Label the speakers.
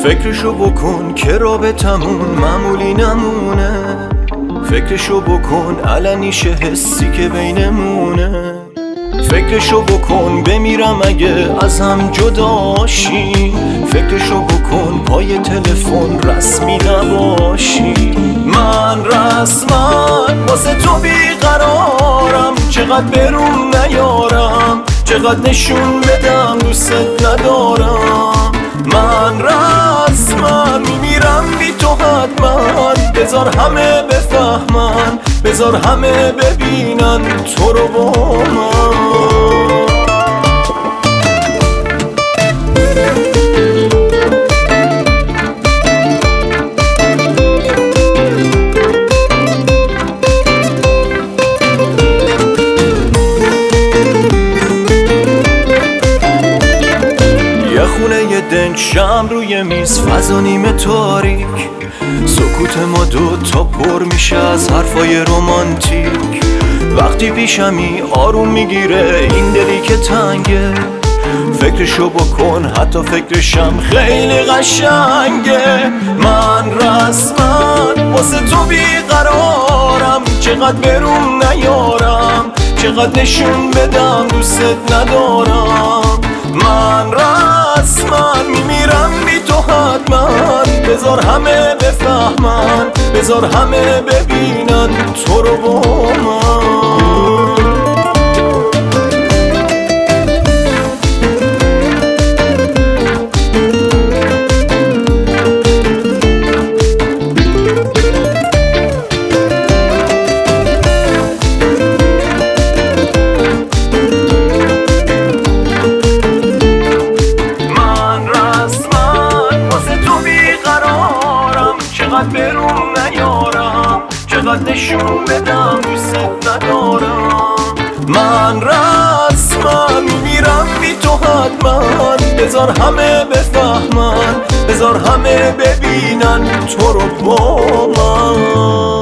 Speaker 1: فکرشو بکن که رابطمون معمولی نمونه، فکرشو بکن علنیشه حسی که بینمونه، فکرشو بکن بمیرم اگه ازم جداشی، فکرشو بکن پای تلفن رسمی نباشی. من رسما واسه تو بیقرارم، چقدر بروم نیارم، چقدر نشون بدم دوست ندارم. من رسما میمیرم بی تو حتما، بذار همه بفهمن، بذار همه ببینن تو رو با من. خونه دنج شم روی میز، فضا نیمه تاریک، سکوت ما دوتا پر میشه از حرفای رومانتیک. وقتی پیشمی آروم میگیره این دلی که تنگه، فکرشو بکن حتی فکرشم خیلی قشنگه. من رسما واسه تو بیقرارم، چقدر بروم نیارم، چقدر نشون بدم دوست ندارم. من رسما میمیرم بی تو حتما، بذار همه بفهمن، بذار همه ببینن تو رو با من. چقدر بروم نیارم، چقدر نشون بدم دوست ندارم. من رسما میمیرم بی تو حتما، بذار همه بفهمن، بذار همه ببینن تو رو با من.